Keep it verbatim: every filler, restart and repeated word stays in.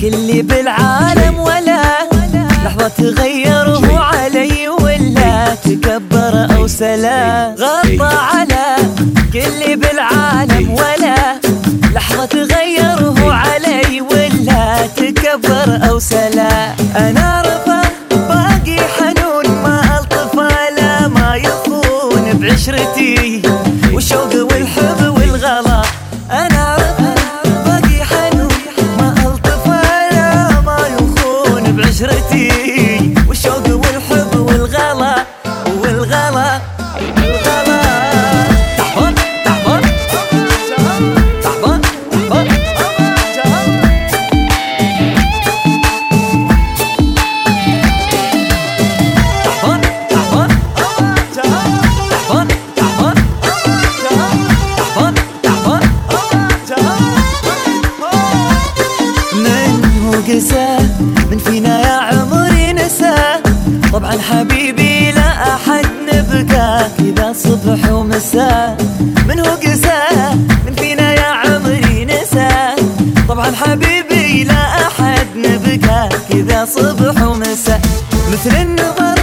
كلي بالعالم ولا لحظة تغيره علي ولا تكبر أو سلا. غطى على كلي بالعالم ولا لحظة تغيره علي ولا تكبر أو سلا. أنا رفا باقي حنون ما ألطف لا ما يخون بعشرتي والشوق والحب والغلا. أنا رفا باقي حنون ما ألطف لا ما يخون بعشرتي والشوق والحب والغلا والغلا والغلا. تحبط تحبط تحبط تحبط من فينا يا عمري نسى. طبعا حبيبي لا أحد نبقى كذا صبح ومساء. من هو قسى من فينا يا عمري نسى. طبعا حبيبي لا أحد نبقى كذا صبح ومساء. مثل النظر